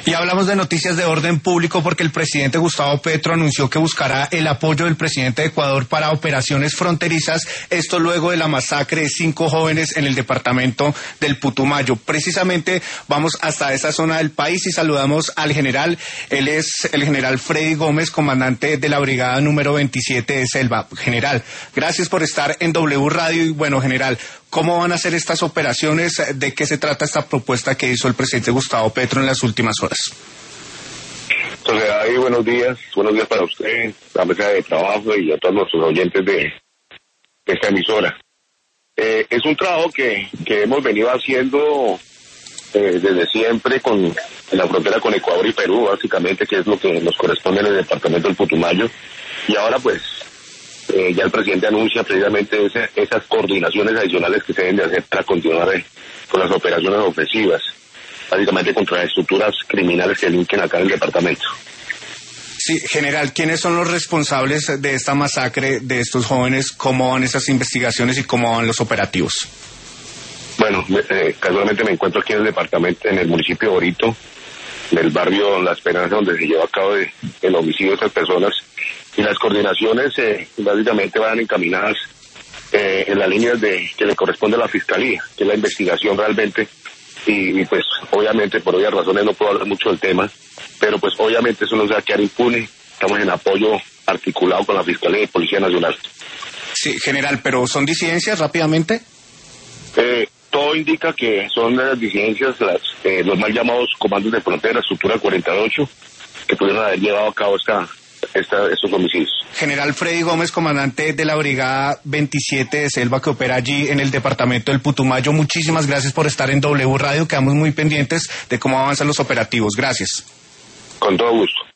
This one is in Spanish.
Y hablamos de noticias de orden público porque el presidente Gustavo Petro anunció que buscará el apoyo del presidente de Ecuador para operaciones fronterizas, esto luego de la masacre de 5 jóvenes en el departamento del Putumayo. Precisamente vamos hasta esa zona del país y saludamos al general. Él es el general Freddy Gómez, comandante de la brigada número 27 de Selva. General, gracias por estar en W Radio y bueno, general, ¿cómo van a ser estas operaciones? ¿De qué se trata esta propuesta que hizo el presidente Gustavo Petro en las últimas horas? Entonces, ahí buenos días para usted, la mesa de trabajo y a todos nuestros oyentes de esta emisora. Es un trabajo que hemos venido haciendo desde siempre con la frontera con Ecuador y Perú, básicamente, que es lo que nos corresponde en el departamento del Putumayo. Y ahora pues ya el presidente anuncia precisamente esas coordinaciones adicionales que se deben de hacer para continuar con las operaciones ofensivas, básicamente contra las estructuras criminales que delinquen acá en el departamento. Sí, general, ¿quiénes son los responsables de esta masacre de estos jóvenes? ¿Cómo van esas investigaciones y cómo van los operativos? Bueno, casualmente me encuentro aquí en el departamento, en el municipio de Orito, del barrio La Esperanza, donde se lleva a cabo el homicidio de estas personas, y las coordinaciones básicamente van encaminadas en las líneas que le corresponde a la Fiscalía, que es la investigación realmente, y pues obviamente por obvias razones no puedo hablar mucho del tema, pero pues obviamente eso no se va a quedar impune. Estamos en apoyo articulado con la Fiscalía y Policía Nacional. Sí, general, pero ¿son disidencias rápidamente? Todo indica que son las disidencias, los mal llamados comandos de frontera, estructura 48, que pudieron haber llevado a cabo estos homicidios. General Freddy Gómez, comandante de la brigada 27 de Selva que opera allí en el departamento del Putumayo, muchísimas gracias por estar en W Radio, quedamos muy pendientes de cómo avanzan los operativos. Gracias. Con todo gusto.